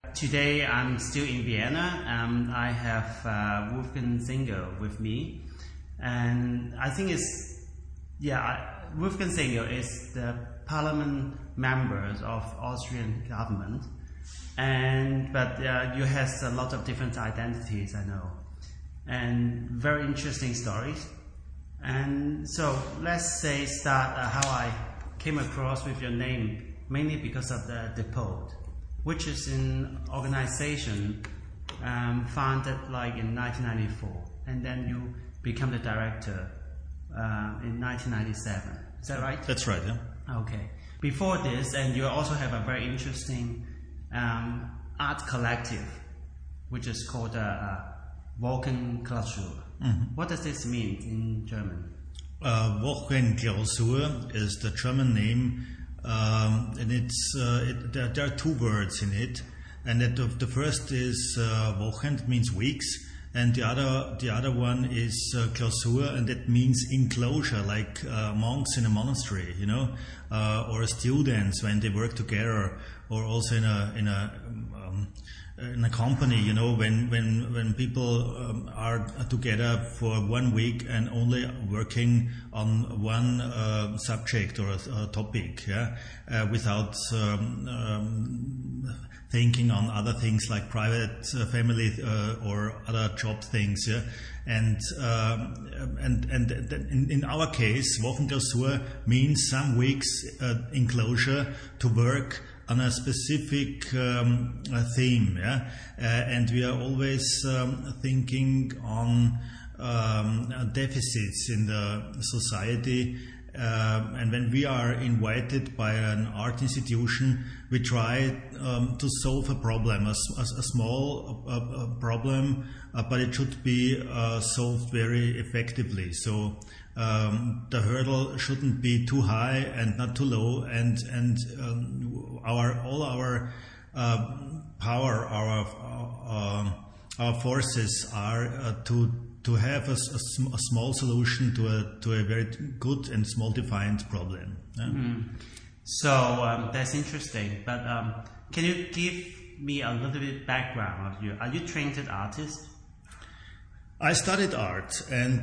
Today I'm still in Vienna. I have Wolfgang Singer with me, and I think Wolfgang Singer is the parliament members of Austrian government, but you has a lot of different identities, I know, and very interesting stories. And so let's say start how I came across with your name, mainly because of the Depot, which is an organization founded like in 1994, and then you become the director in 1997. Is that right? That's right, yeah. Okay. Before this, and you also have a very interesting art collective, which is called Wochenklausur. Mm-hmm. What does this mean in German? Wochenklausur is the German name, and there are two words in it. And the first is Wochen, means weeks, and the other one is Klausur, and that means enclosure, like monks in a monastery, or students when they work together, or also in a company, when people are together for 1 week and only working on one subject or a topic, without thinking on other things like private, family, or other job things, and in our case, Wochenklausur means some weeks enclosure to work on a specific theme, and we are always thinking on deficits in the society, and when we are invited by an art institution, we try to solve a problem, a small problem, but it should be solved very effectively. So the hurdle shouldn't be too high and not too low, and all our power, our forces are to have a small solution to a very good and small defined problem. Mm-hmm. So that's interesting. But can you give me a little bit background of you? Are you trained as an artist? I studied art and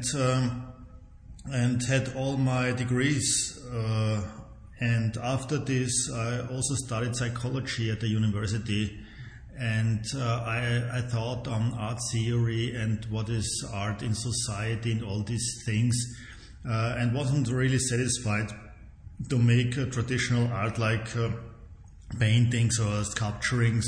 had all my degrees. And after this, I also studied psychology at the university. And I thought on art theory and what is art in society and all these things, and wasn't really satisfied to make traditional art like paintings or sculpturings,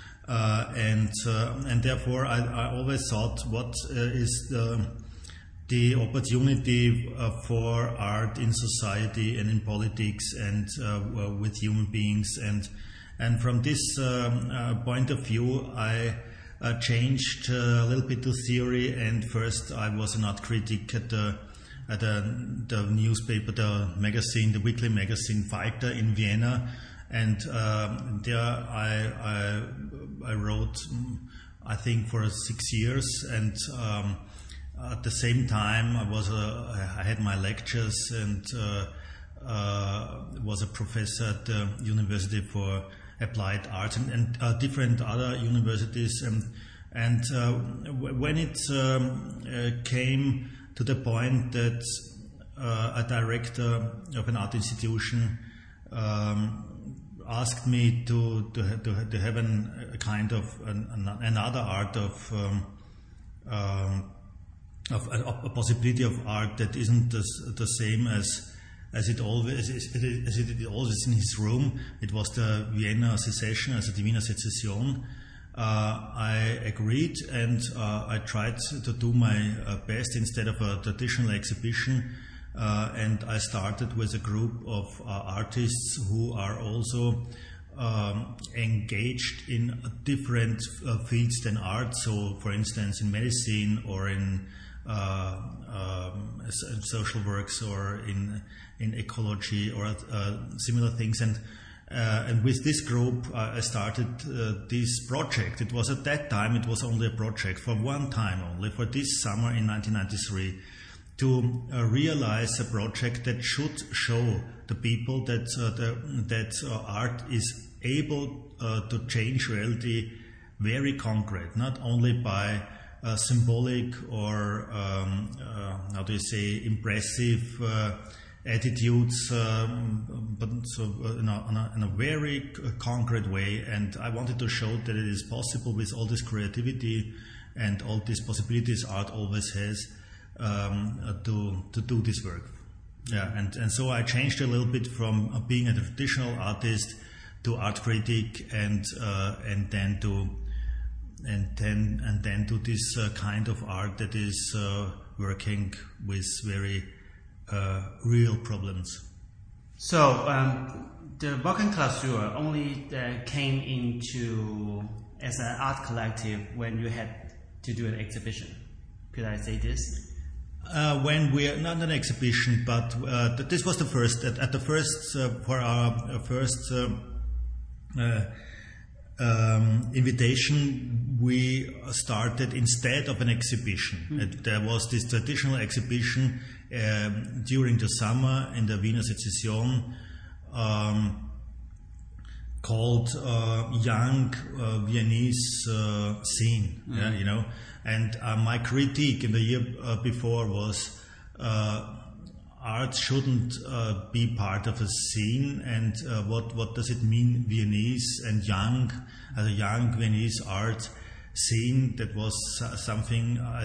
and therefore I always thought, what is the opportunity for art in society and in politics and with human beings, and from this point of view, I changed a little bit to theory. And first, I was an art critic at the newspaper, the weekly magazine Falter in Vienna, and there I wrote, I think, for 6 years, and at the same time I had my lectures and was a professor at the University for Applied Arts and different other universities, and when it came to the point that a director of an art institution asked me to have a kind of another art of a possibility of art that isn't the same as it always is in his room. It was the Vienna Secession, also the Wiener Sezession. I agreed, and I tried to do my best instead of a traditional exhibition. And I started with a group of artists who are also engaged in different fields than art. So, for instance, in medicine or in social works or in ecology or similar things, and with this group I started this project. It was at that time, it was only a project for one time only, for this summer in 1993, to realize a project that should show the people that art is able to change reality very concrete, not only by symbolic or how do you say, impressive attitudes, but so in a very concrete way. And I wanted to show that it is possible with all this creativity and all these possibilities art always has to do this work. Yeah, and so I changed a little bit from being a traditional artist to art critic, and then to this kind of art that is working with very real problems. So the Wochenklausur only came into as an art collective when you had to do an exhibition. Could I say this? When we not an exhibition, but this was the first at the first for our first invitation. We started instead of an exhibition. There was this traditional exhibition during the summer in the Wiener Secession called Young Viennese Scene. Yeah, you know. And my critique in the year before was art shouldn't be part of a scene, and what does it mean, Viennese and young, as a young Viennese art scene? That was something I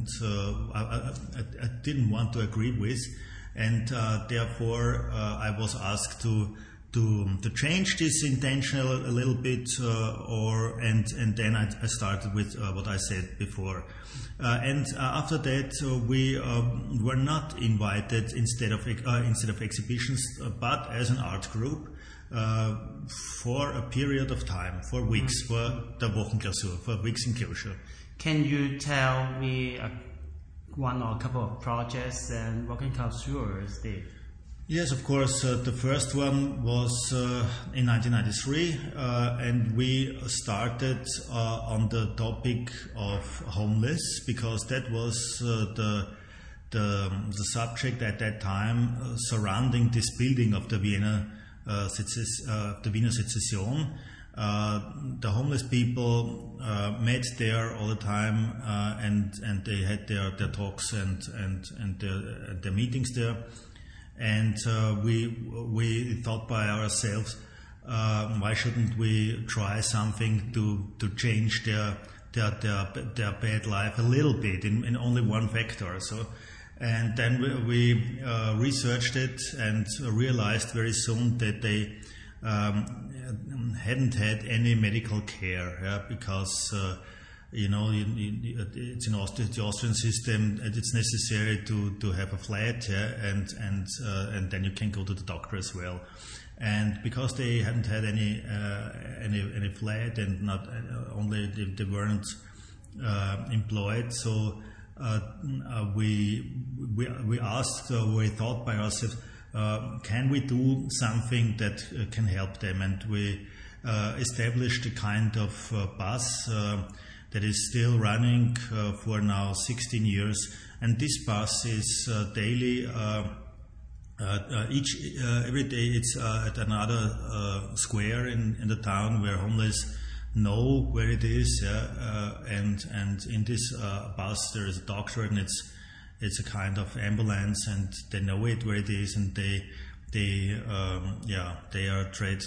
didn't want to agree with, and therefore I was asked to change this intention a little bit, and then I started with what I said before, and after that we were not invited instead of exhibitions, but as an art group for a period of time, for weeks, for the Wochenklausur, for weeks in closure. Can you tell me one or a couple of projects and Wochenklausurs did? Yes, of course. The first one was in 1993, and we started on the topic of homeless, because that was the subject at that time surrounding this building of the Wiener Secession. The homeless people met there all the time, and they had their talks and their meetings there. And we thought by ourselves, why shouldn't we try something to change their bad life a little bit in only one factor? So, and then we researched it and realized very soon that they hadn't had any medical care, because it's in Austria, the Austrian system. It's necessary to have a flat, and then you can go to the doctor as well. And because they hadn't had any flat, and not only they weren't employed, so we asked, we thought by ourselves, can we do something that can help them? And we established a kind of bus that is still running for now 16 years, and this bus is daily. Every day it's at another square in the town where homeless know where it is, and in this bus there is a doctor, and it's a kind of ambulance, and they know it where it is, and they are treated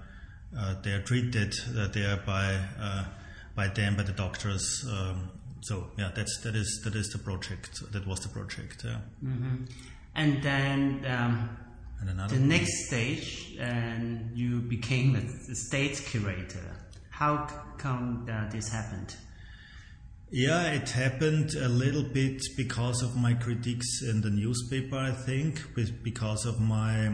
there by the doctors. So yeah, that is the project. That was the project. Yeah. Mm-hmm. And then the next stage, and you became a state curator. How come this happened? Yeah, it happened a little bit because of my critiques in the newspaper, I think, because of my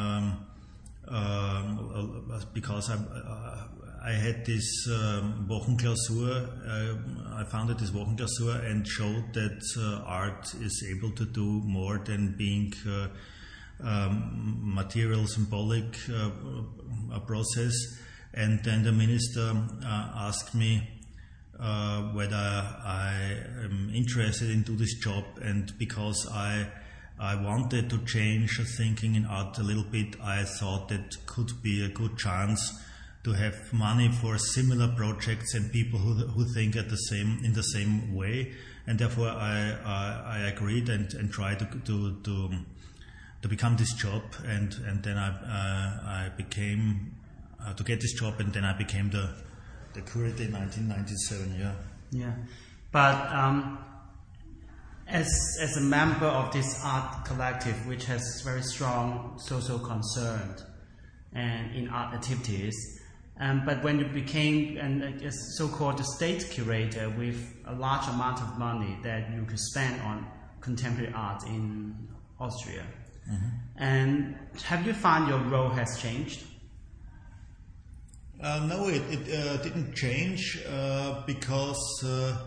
because I had this Wochenklausur. I founded this Wochenklausur and showed that art is able to do more than being material, symbolic process. And then the minister asked me whether I am interested into this job, and because I wanted to change thinking in art a little bit, I thought that could be a good chance have money for similar projects and people who think in the same way, and therefore I agreed and tried to become this job, and then I became to get this job, and then I became the curator in 1997. Yeah, but as a member of this art collective, which has very strong social concern and in art activities, but when you became a so-called state curator with a large amount of money that you could spend on contemporary art in Austria, and have you found your role has changed? No, it didn't change because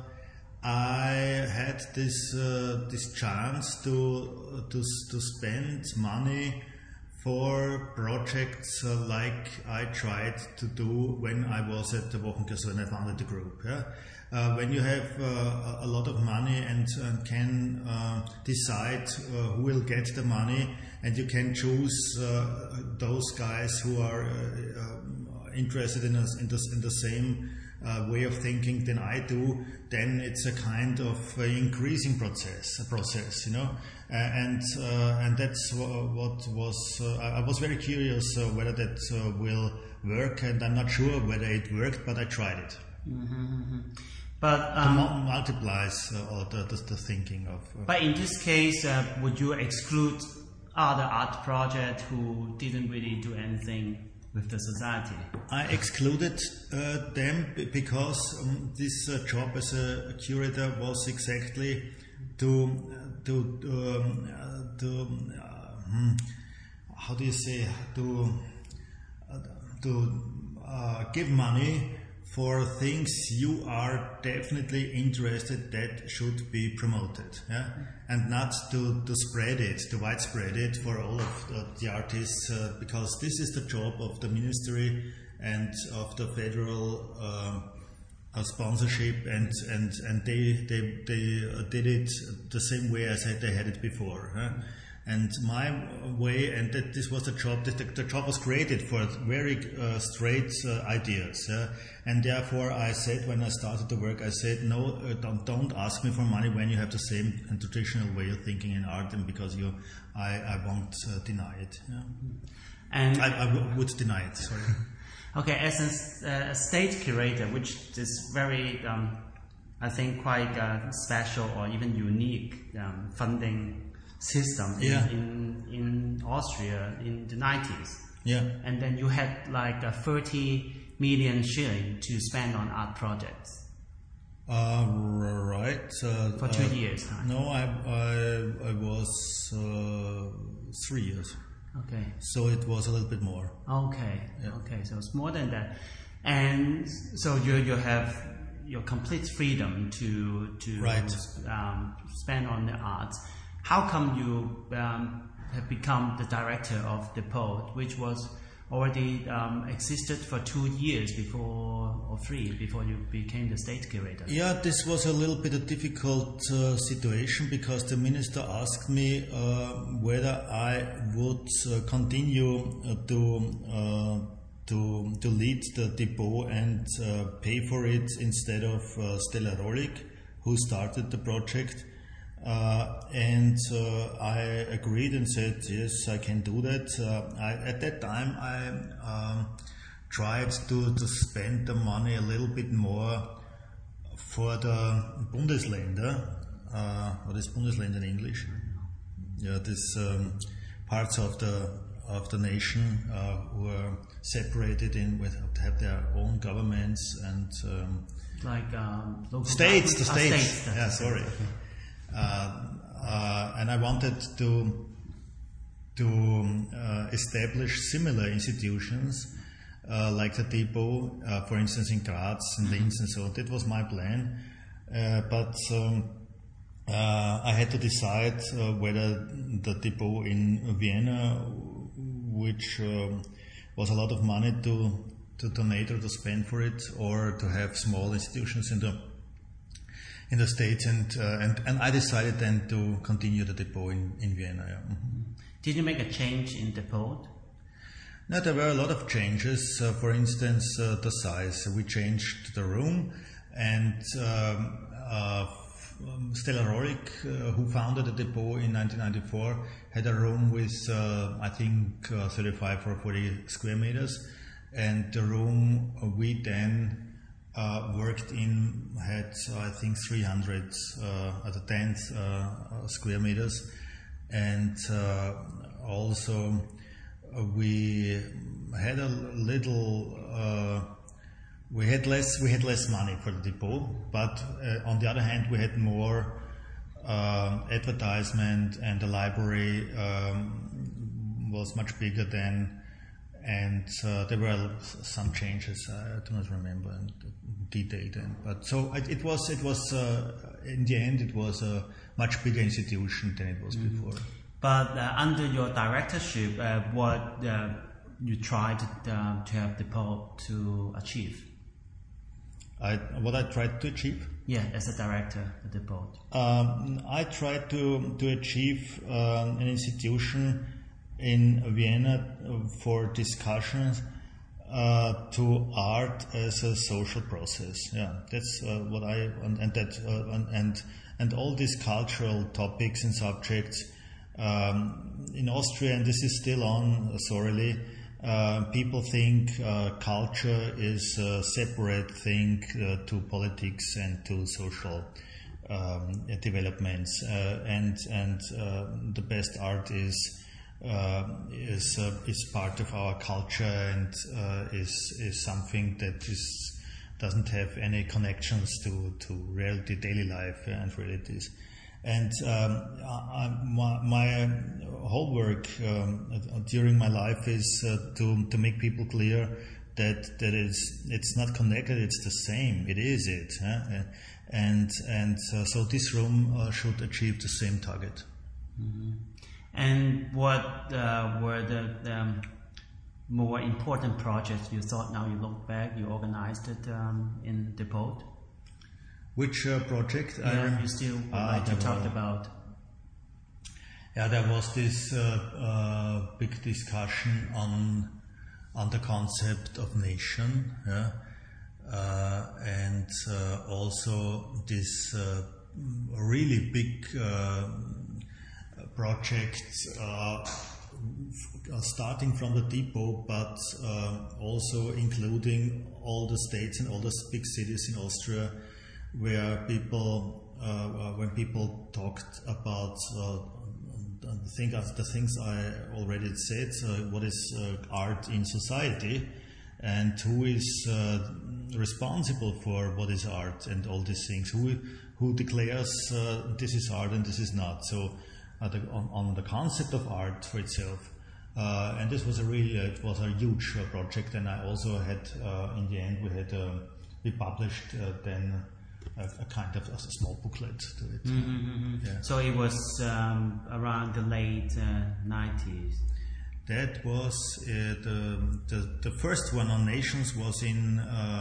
I had this chance to spend money for projects like I tried to do when I was at the Wochenkurs when I founded the group. When you have a lot of money and can decide who will get the money, and you can choose those guys who are interested in the same way of thinking than I do, then it's a kind of increasing process, you know. And that's what was. I was very curious whether that will work, and I'm not sure whether it worked, but I tried it. But multiplies the thinking of. But in this case, would you exclude other art projects who didn't really do anything with the society? I excluded them because this job as a curator was exactly to how do you say, to give money for things you are definitely interested that should be promoted, and not to spread it, to widespread it for all of the artists, because this is the job of the ministry and of the federal sponsorship, and they did it the same way as they had it before. And my way, and that this was the job. The job was created for very straight ideas, and therefore I said when I started the work, I said no, don't ask me for money when you have the same and traditional way of thinking in art, and because I won't deny it. And I would deny it. Sorry. Okay, as a state curator, which is very, I think, quite special or even unique funding system in Austria in the 90s. Yeah. And then you had like 30 million shilling to spend on art projects. Right. For 2 years. No, I was 3 years. Okay. So it was a little bit more. Okay. Yeah. Okay. So it's more than that. And so you have your complete freedom to spend on the arts. How come you have become the director of the Depot, which was already existed for 2 years before, or 3, before you became the state curator? Yeah, this was a little bit a difficult situation because the minister asked me whether I would continue to lead the Depot and pay for it instead of Stella Rollig, who started the project. And I agreed and said, yes, I can do that. At that time, I tried to spend the money a little bit more for the Bundesländer. What is Bundesländer in English? Yeah, these parts of the nation who are separated have their own governments and like local states. The states. States. Yeah, sorry. And I wanted to establish similar institutions like the Depot, for instance, in Graz and Linz, and so that was my plan. But I had to decide whether the Depot in Vienna, which was a lot of money to donate or to spend for it, or to have small institutions in the States, and I decided then to continue the Depot in Vienna. Yeah. Did you make a change in Depot? No, there were a lot of changes. For instance, the size. We changed the room, and Stella Rorik, who founded the depot in 1994, had a room with, I think, 35 or 40 square meters. And the room we then worked in had, I think, 300 square meters. And also we had a little... We had less money for the depot, but on the other hand, we had more advertisement, and the library was much bigger then, and there were some changes. I do not remember in detail then, but so it was in the end it was a much bigger institution than it was before. But under your directorship, what you tried to help the depot to achieve? What I tried to achieve? Yeah, as a director at the depot. I tried to achieve an institution in Vienna for discussions to art as a social process. Yeah, that's what I and all these cultural topics and subjects in Austria, and this is still on sorrily. People think culture is a separate thing to politics and to social developments, and the best art is part of our culture, and is something that doesn't have any connections to reality, daily life, and realities. And my whole work during my life is to make people clear that it's not connected, it's the same. It is it, so this room should achieve the same target. Mm-hmm. And what were the more important projects you thought? Now you look back, you organized it in the depot. Which project? Yeah, you still would like to talk about? Yeah, there was this big discussion on the concept of nation, yeah, and also this really big project starting from the depot, but also including all the states and all the big cities in Austria, where people, when people talked about the things I already said, what is art in society, and who is responsible for what is art and all these things, who declares this is art and this is not. So on the concept of art for itself, and this was it was a huge project, and I also had in the end we published then a kind of a small booklet to it. Mm-hmm. Yeah. So it was around the late 90s. That was the first one on nations was in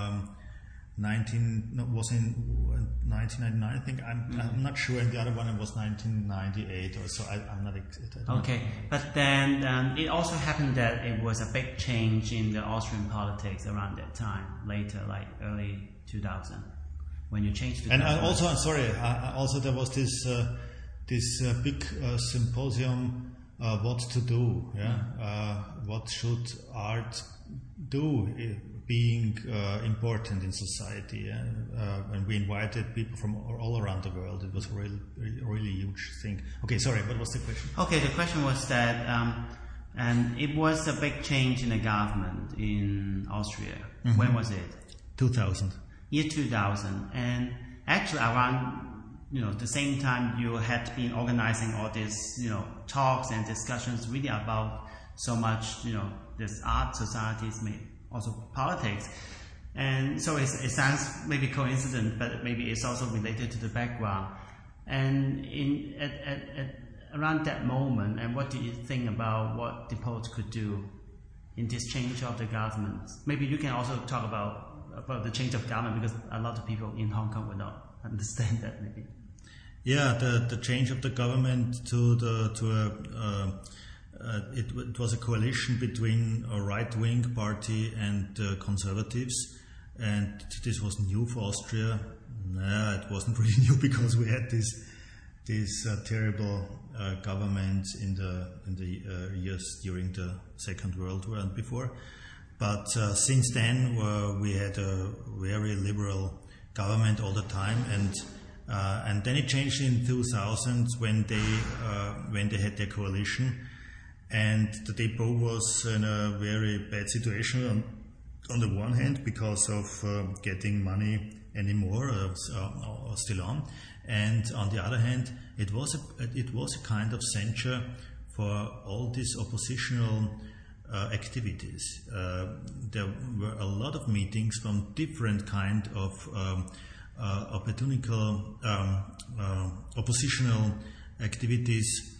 1999. I think I'm not sure, and the other one was 1998 or so. I'm not. Okay, but then it also happened that it was a big change in the Austrian politics around that time, later, like early 2000. When you changed and also, I'm sorry, also there was this big symposium, what to do, what should art do, being important in society, and we invited people from all around the world. It was a really huge thing. Okay, sorry, what was the question? Okay, the question was that, and it was a big change in the government in Austria. Mm-hmm. When was it? 2000. Year 2000, and actually around the same time you had been organizing all these talks and discussions really about so much this art, societies, also politics, and so it sounds maybe coincident, but maybe it's also related to the background. And at around that moment, and what do you think about what the Depot could do in this change of the government? Maybe you can also talk about the change of government, because a lot of people in Hong Kong would not understand that maybe. Yeah, the change of the government to it was a coalition between a right-wing party and conservatives, and this was new for Austria. No, it wasn't really new because we had this terrible government in the years during the Second World War and before. But since then, we had a very liberal government all the time, and then it changed in 2000 when they had their coalition, and the depot was in a very bad situation on the one hand because of getting money anymore, still on, and on the other hand, it was a kind of censure for all these oppositional activities. There were a lot of meetings from different kind of oppositional activities,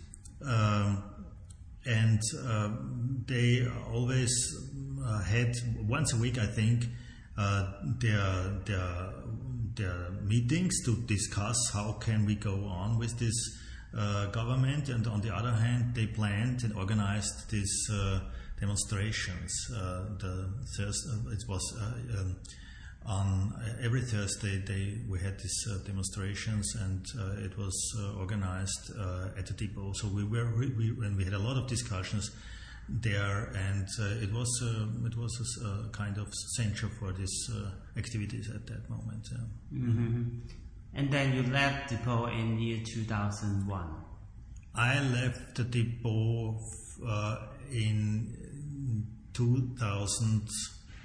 and they always had once a week, I think, their meetings to discuss how can we go on with this government, and on the other hand, they planned and organized these demonstrations. It was on every Thursday we had these demonstrations, and it was organized at the depot. So we had a lot of discussions there, and it was a kind of censure for these activities at that moment. Mm-hmm. And then you left depot in year 2001. I left the depot in 2000.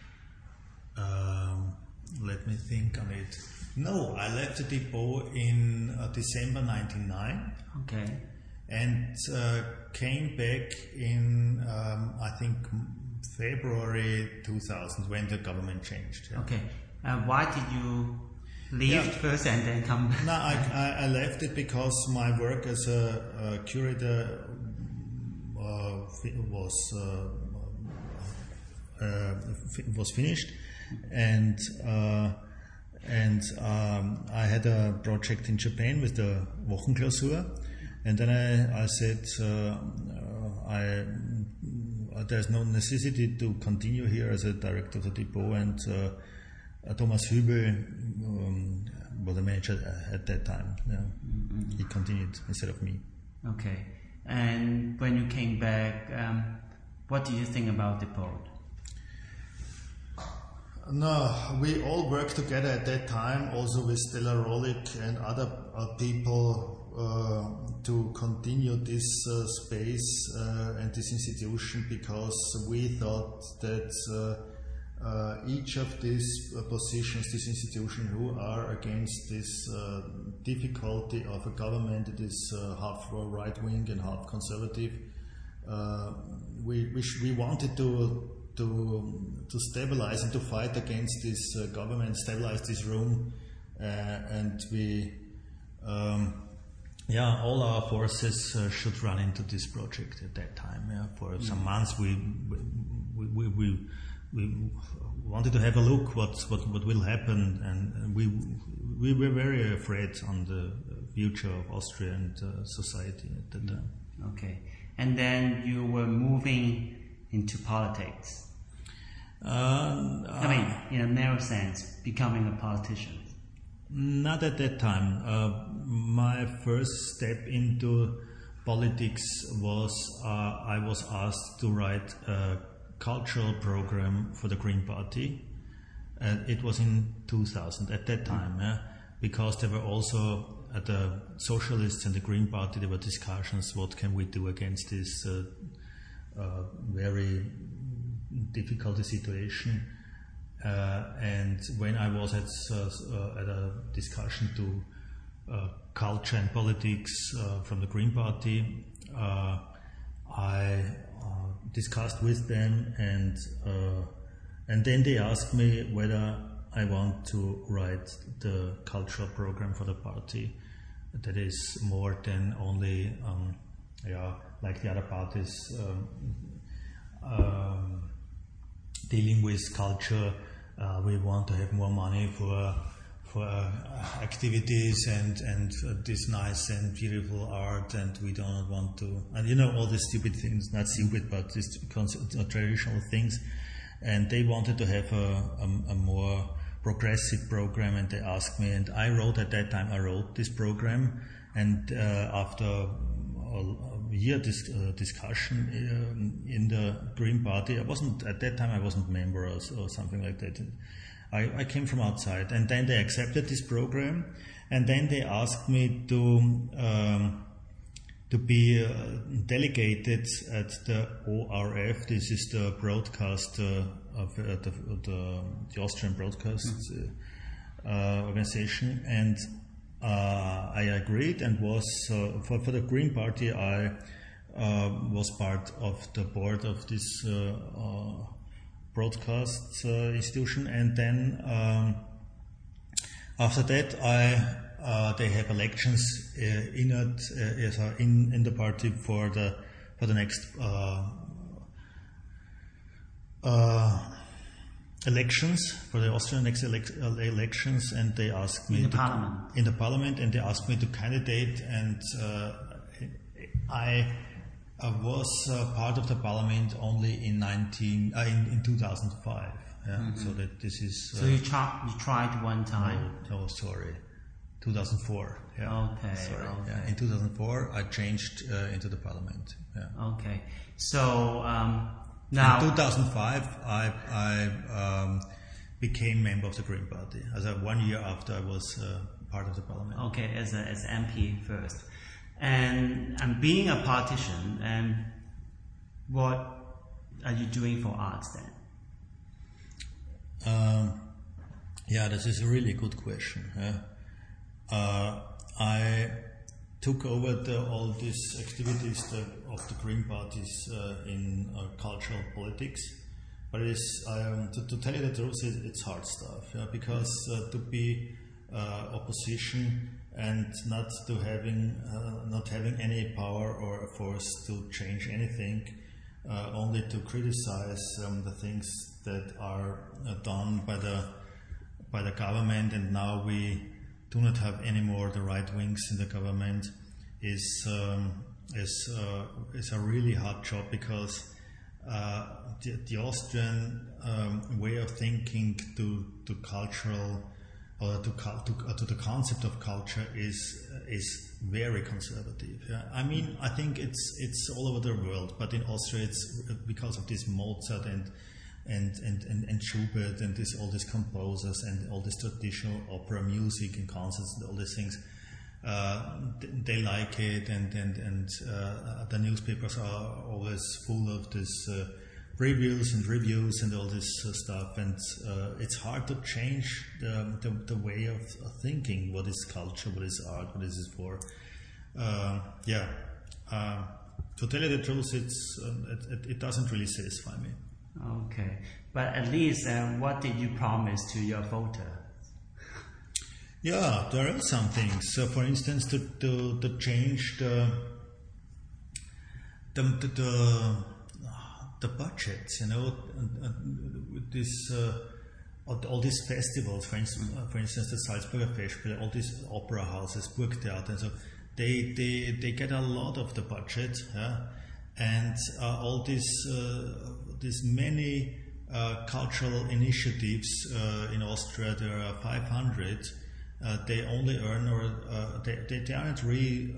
Let me think on it. No, I left the depot in December 1999. Okay. And came back in, I think, February 2000 when the government changed. Yeah. Okay. Why did you leave first and then come back? No, I left it because my work as a curator was finished, and I had a project in Japan with the Wochenklausur, and then I said there's no necessity to continue here as a director of the depot, and Thomas Hübel was the manager at that time. Yeah. Mm-hmm. He continued instead of me. Okay. And when you came back, what do you think about depot? No, we all worked together at that time, also with Stella Rolik and other people, to continue this space and this institution, because we thought that each of these positions, this institution, who are against this difficulty of a government that is half right-wing and half conservative, we wanted to stabilize and to fight against this government, stabilize this room, and we, all our forces should run into this project at that time. Yeah, for some months we wanted to have a look what will happen, and we were very afraid on the future of Austria and society at that time. Okay, and then you were moving into politics. I mean, in a narrow sense, becoming a politician. Not at that time. My first step into politics was I was asked to write a cultural program for the Green Party. It was in 2000 at that time, because there were also at the Socialists and the Green Party, there were discussions, what can we do against this very difficult situation. And when I was at a discussion to culture and politics from the Green Party, I discussed with them, and then they asked me whether I want to write the cultural program for the party that is more than only like the other parties dealing with culture. We want to have more money for activities and this nice and beautiful art, and we don't want to, and all these stupid things, not stupid, but these traditional things. And they wanted to have a more progressive program, and they asked me, and I wrote this program, and after a year discussion in the Green Party, at that time I wasn't member or something like that. I came from outside, and then they accepted this program, and then they asked me to be delegated at the ORF. This is the broadcast of the Austrian broadcast organization, and I agreed and was for the Green Party. I was part of the board of this broadcast institution, and then after that they have elections in the party for the next elections, for the Austrian next elections, and they asked me in the parliament, and they asked me to candidate, and I was part of the parliament only in 2005. Yeah, mm-hmm. So that this is. So you tried one time. No, sorry, 2004. Yeah. Okay. Sorry. Okay. Yeah, in 2004, I changed into the parliament. Yeah. Okay. So now. In 2005, I became member of the Green Party. As 1 year after I was part of the parliament. Okay, as MP first. And being a politician, what are you doing for arts then? Yeah, this is a really good question. I took over all these activities of the Green Parties in cultural politics, but to tell you the truth, it's hard stuff. Yeah? Because to be opposition and not having any power or force to change anything, only to criticize the things that are done by the government, and now we do not have any more the right wings in the government, is a really hard job, because the Austrian way of thinking to cultural or to the concept of culture is very conservative. Yeah? I mean, I think it's all over the world, but in Austria it's because of this Mozart and Schubert and all these composers and all this traditional opera music and concerts and all these things. They like it, and the newspapers are always full of this reviews and all this stuff, and it's hard to change the way of thinking. What is culture? What is art? What is it for? To tell you the truth, it doesn't really satisfy me. Okay, but at least what did you promise to your voter? Yeah, there are some things. So, for instance, to change the budgets, this all these festivals, for instance, the Salzburger Festspiele, all these opera houses, Burgtheater, and so they get a lot of the budget, and all these many cultural initiatives in Austria. There are 500. They only earn, or they aren't really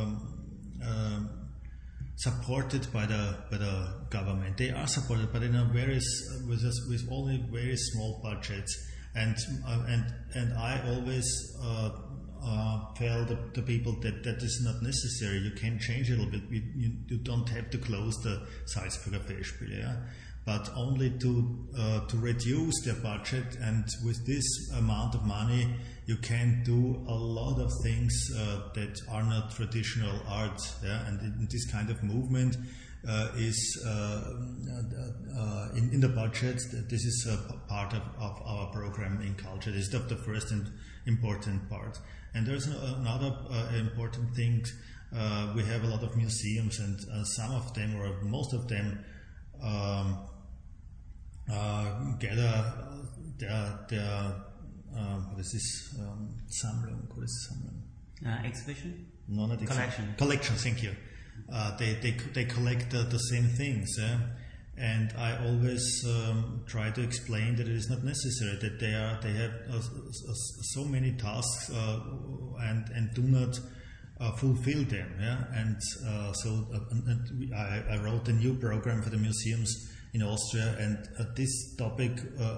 supported by the government. They are supported, but in a with only very small budgets. And I always tell the people that is not necessary. You can change it a little bit. You don't have to close the Salzburger Festspiele, yeah? But only to reduce their budget, and with this amount of money you can do a lot of things that are not traditional art, yeah? And this kind of movement is in the budget. This is a part of our program in culture. This is the first and important part. And there's another important thing. We have a lot of museums, and some of them, or most of them, gather their This is Sammlung. What is Sammlung? Exhibition? No, not collection. Collection. Thank you. They collect the same things, and I always try to explain that it is not necessary, that they have so many tasks and do not fulfill them. And so I wrote a new program for the museums in Austria, and this topic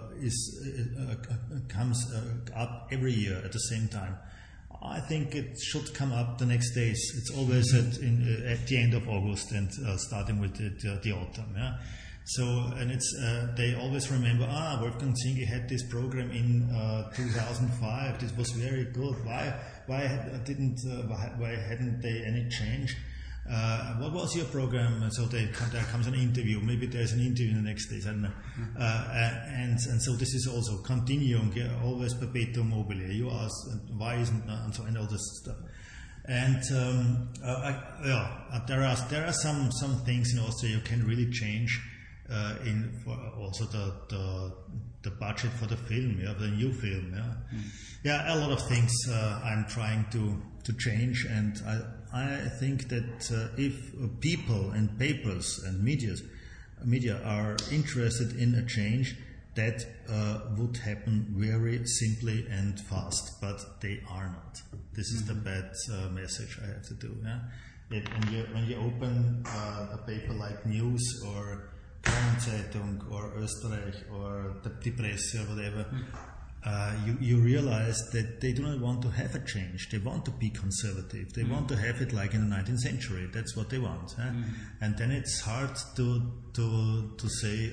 comes up every year at the same time. I think it should come up the next days. It's always at the end of August and starting with the autumn. So, and it's they always remember, Wolfgang Zinge had this program in 2005. This was very good. Why hadn't they any change? What was your program? So there comes an interview. Maybe there's an interview the next day. I don't know. And so this is also continuing. Always perpetuum mobile. You ask why isn't and so and all this stuff. And there are some things in Austria you can really change. For also the budget for the film, the new film, a lot of things I'm trying to change, and I think that if people and papers and media are interested in a change, that would happen very simply and fast, but they are not. This is the bad message I have to do. When you open a paper like News or Kronenzeitung or Österreich or Die Presse or whatever, you realize that they do not want to have a change. They want to be conservative. They want to have it like in the 19th century. That's what they want. And then it's hard to say,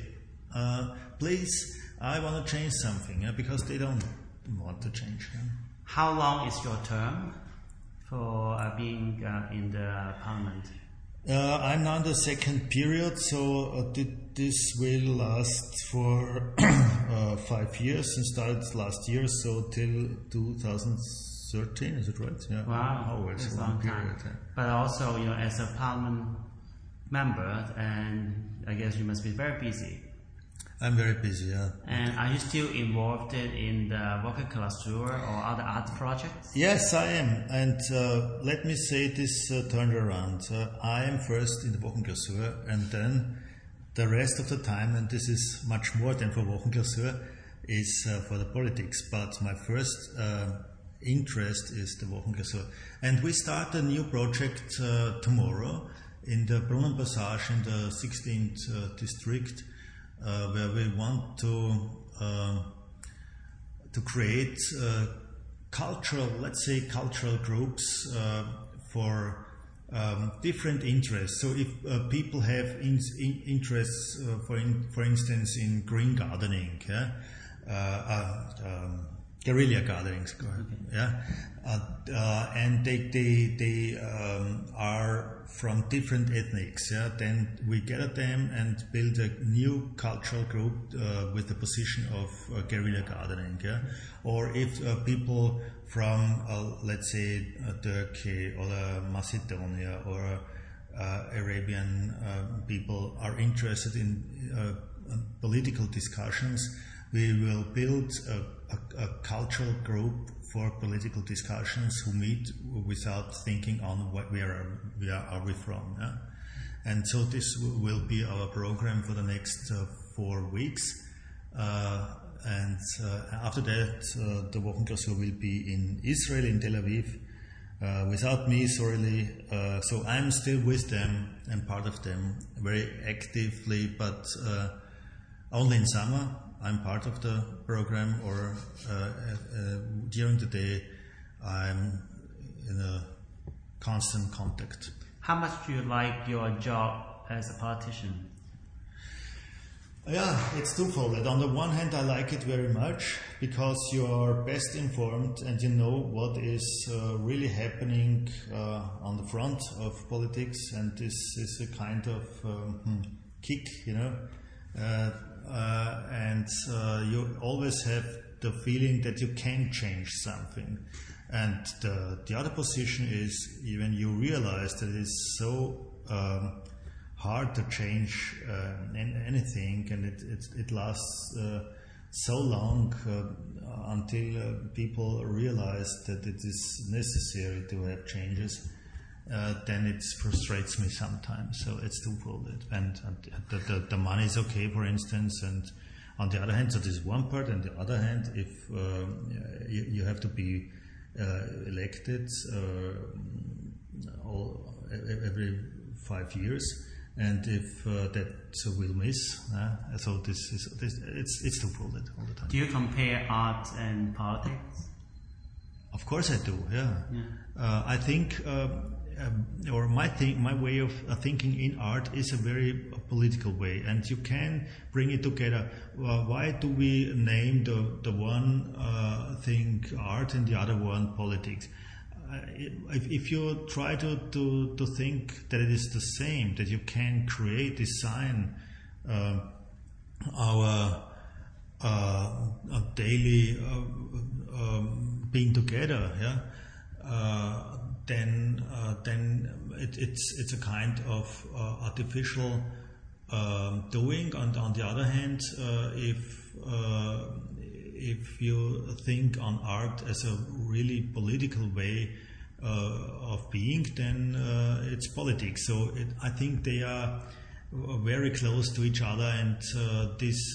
please, I want to change something, because they don't want to change. How long is your term for being in the parliament? I'm now in the second period, so this will last for 5 years and started last year, so till 2013, is it right? Yeah. Wow, it's a long period. But also, as a parliament member, and I guess you must be very busy. I'm very busy, yeah. And are you still involved in the Wochenklausur or other art projects? Yes, I am. And let me say this turned around. I am first in the Wochenklausur, and then the rest of the time, and this is much more than for Wochenklausur, is for the politics. But my first interest is the Wochenklausur. And we start a new project tomorrow in the Brunnenpassage in the 16th district. Where we want to create cultural groups for different interests. So if people have interests, for instance, in green gardening, guerrilla gatherings, and they are from different ethnics, then we gather them and build a new cultural group with the position of guerrilla gardening. Or if people from, let's say, Turkey or Macedonia or Arabian people are interested in political discussions, we will build a cultural group for political discussions who meet without thinking on where are we from. And so this will be our program for the next 4 weeks. And after that, the Wochenklausur will be in Israel, in Tel Aviv, without me, sorely. So I'm still with them and part of them very actively, but only in summer. I'm part of the program, or during the day I'm in a constant contact. How much do you like your job as a politician? Yeah, it's twofold. On the one hand, I like it very much because you are best informed and you know what is really happening on the front of politics, and this is a kind of kick, and you always have the feeling that you can change something. And the other position is when you realize that it's so hard to change anything, and it lasts so long until people realize that it is necessary to have changes, then it frustrates me sometimes. So it's twofold. And the money is okay, for instance, and on the other hand, so this is one part. On the other hand, if you have to be elected every 5 years, and if that will miss, so it's twofold all the time. Do you compare art and politics? Of course I do. Yeah. I think, or my way of thinking in art is a very political way, and you can bring it together. Why do we name the one thing art and the other one politics? If you try to think that it is the same, that you can create, design our daily being together, then it's a kind of artificial doing. On the other hand, if you think on art as a really political way of being, then it's politics. So I think they are very close to each other, and this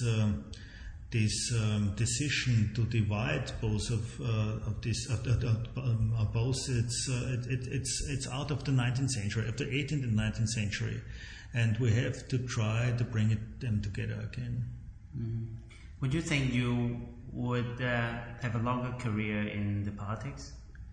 decision to divide both of this both it's out of the 19th century, of the 18th and 19th century, and we have to try to bring them together again. Mm-hmm. Would you think you would have a longer career in the politics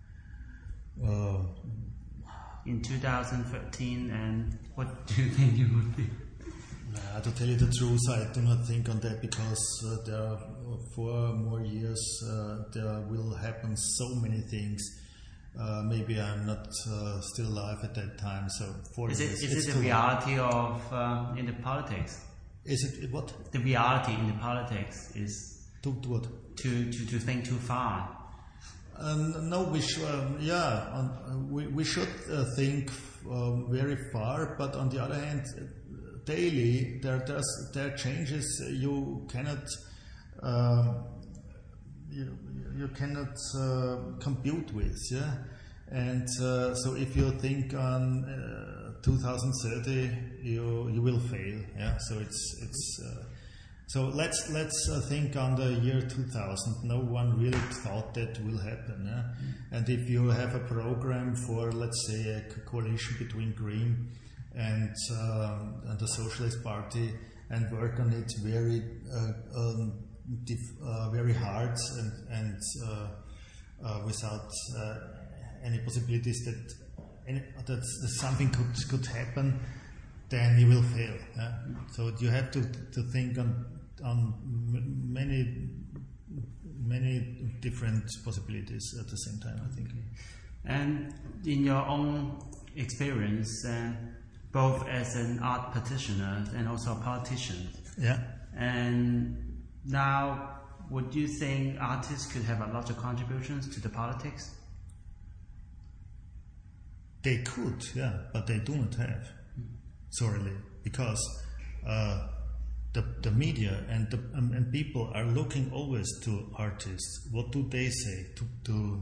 in 2013, and what do you think you would be? To tell you the truth, I do not think on that, because there are 4 more years. There will happen so many things. Maybe I'm not still alive at that time. So 4 years. Is it the reality of in the politics? Is it what? The reality in the politics is to what? To think too far. No, we should. We should think very far. But on the other hand, daily there are changes you cannot you cannot compute with, and so if you think on 2030 you will fail, so it's so let's think on the year 2000. No one really thought that will happen, and if you have a program for, let's say, a coalition between Green and the Socialist Party, and work on it very hard and without any possibilities that something could happen, then you will fail. So you have to think on many different possibilities at the same time, I think. And in your own experience, both as an art practitioner and also a politician. And now, would you think artists could have a lot of contributions to the politics? They could, but they do not have. Sorry, because the media and people are looking always to artists. What do they say to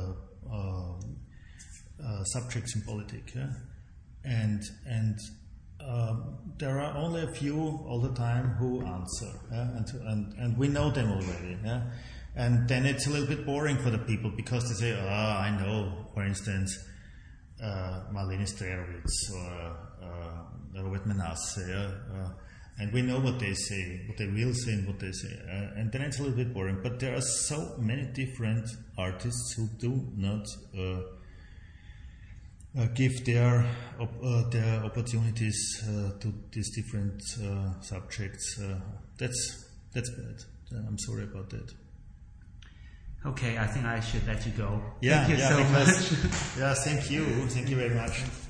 subjects in politics? And there are only a few all the time who answer, and we know them already, and then it's a little bit boring for the people, because they say, I know, for instance, Marlene Strerowitz or Robert Menasse, and we know what they say, what they will say, and what they say, and then it's a little bit boring. But there are so many different artists who do not give their opportunities to these different subjects. That's bad. I'm sorry about that. Okay, I think I should let you go. Thank you so much. Thank you very much.